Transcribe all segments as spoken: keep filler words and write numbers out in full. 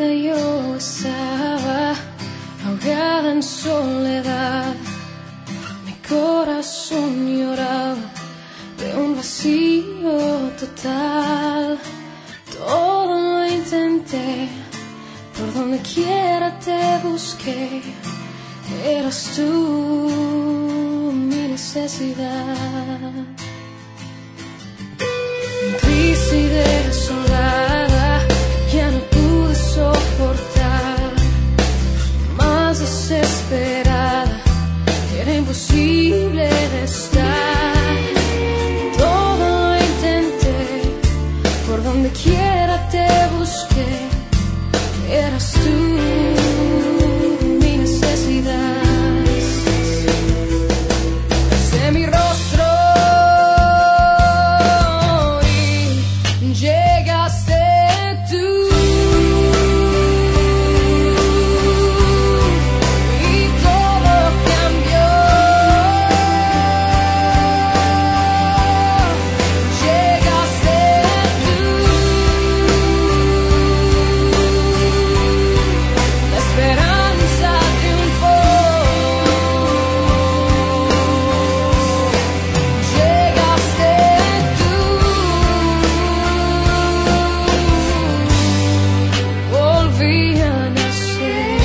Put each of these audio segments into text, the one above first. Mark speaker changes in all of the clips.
Speaker 1: vida yo estaba ahogada en soledad. Mi corazón lloraba de un vacío total. Todo lo intenté, por donde quiera te busqué. Eras tú mi necesidad. Triste y desolada, ya no pude soportar. Más desesperada, era imposible de estar. Todo lo intenté, por donde quiera te busqué. Eras tú mi necesidad. Alcé mi rostro y llegaste tú. Y todo cambió. Llegaste tú. La esperanza triunfó. Llegaste tú. Volví a nacer.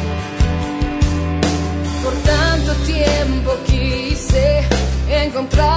Speaker 1: Por tanto tiempo quise encontrar